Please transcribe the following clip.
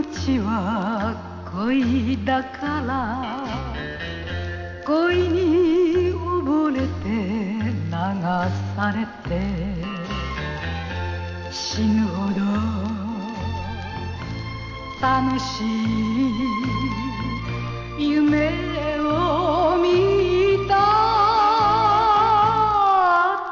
命は恋だから恋に溺れて流されて死ぬほど楽しい夢を